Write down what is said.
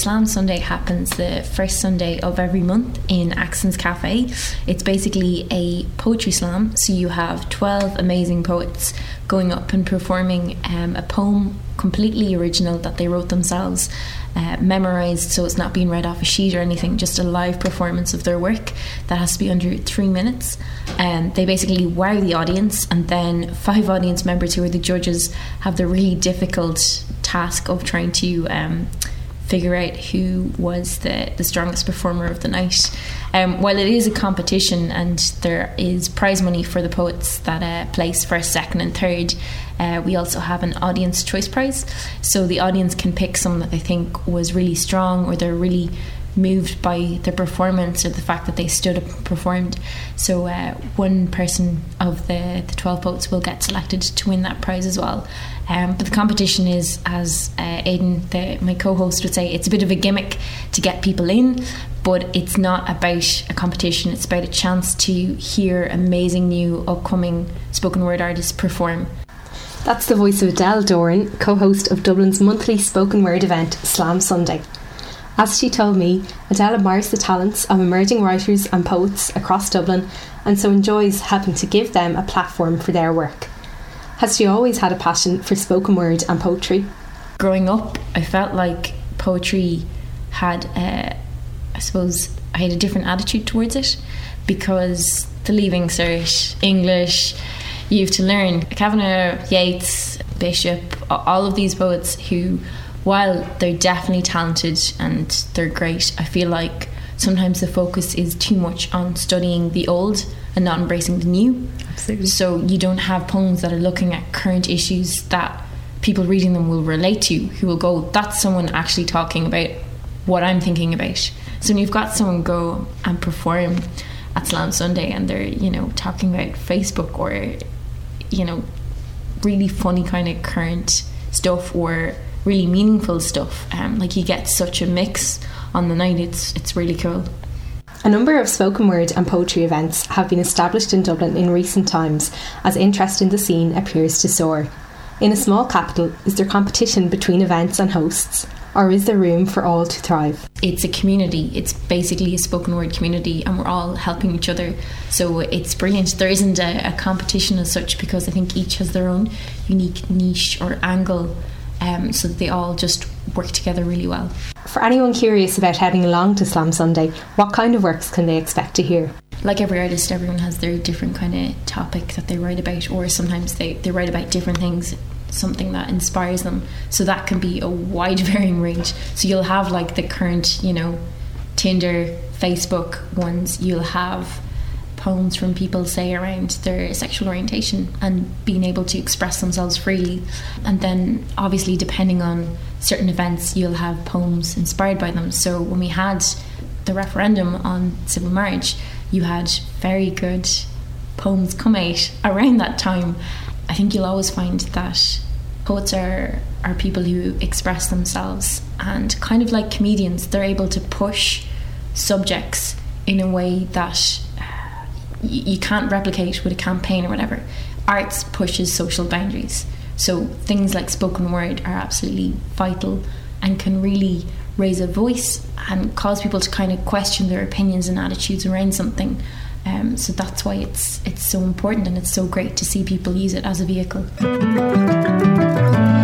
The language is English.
Slam Sunday happens the first Sunday of every month in Axon's Cafe. It's basically a poetry slam, so you have 12 amazing poets going up and performing a poem completely original that they wrote themselves, memorised, so it's not being read off a sheet or anything, just a live performance of their work that has to be under 3 minutes. They basically wow the audience, and then 5 audience members who are the judges have the really difficult task of trying to figure out who was the strongest performer of the night. While it is a competition and there is prize money for the poets that place first, second and third, we also have an audience choice prize, so the audience can pick someone that they think was really strong or they're really moved by their performance or the fact that they stood up and performed. So one person of the 12 poets will get selected to win that prize as well. But the competition is, as Aidan, my co-host, would say, it's a bit of a gimmick to get people in, but it's not about a competition. It's about a chance to hear amazing new upcoming spoken word artists perform. That's the voice of Adele Doran, co-host of Dublin's monthly spoken word event Slam Sunday. As she told me, Adele admires the talents of emerging writers and poets across Dublin, and so enjoys helping to give them a platform for their work. Has she always had a passion for spoken word and poetry? Growing up, I felt like poetry had, I suppose, I had a different attitude towards it, because the Leaving Cert, English, you have to learn. Kavanagh, Yeats, Bishop, all of these poets who, while they're definitely talented and they're great, I feel like sometimes the focus is too much on studying the old and not embracing the new. Absolutely. So you don't have poems that are looking at current issues that people reading them will relate to, who will go, that's someone actually talking about what I'm thinking about. So when you've got someone go and perform at Slam Sunday and they're, talking about Facebook or, really funny kind of current stuff or really meaningful stuff, like you get such a mix on the night. It's really cool. A number of spoken word and poetry events have been established in Dublin in recent times as interest in the scene appears to soar. In a small capital, is there competition between events and hosts, or is there room for all to thrive? It's a community. It's basically a spoken word community, and we're all helping each other. So it's brilliant. There isn't a competition as such, because I think each has their own unique niche or angle, so that they all just work together really well. For anyone curious about heading along to Slam Sunday, what kind of works can they expect to hear? Like every artist, everyone has their different kind of topic that they write about, or sometimes they write about different things, something that inspires them. So that can be a wide varying range. So you'll have like the current, Tinder, Facebook ones. You'll have poems from people, say, around their sexual orientation and being able to express themselves freely. And then obviously depending on certain events, you'll have poems inspired by them. So when we had the referendum on civil marriage, you had very good poems come out around that time. I think you'll always find that poets are people who express themselves, and kind of like comedians, they're able to push subjects in a way that you can't replicate with a campaign or whatever. Arts pushes social boundaries, so things like spoken word are absolutely vital and can really raise a voice and cause people to kind of question their opinions and attitudes around something. So that's why it's so important, and it's so great to see people use it as a vehicle.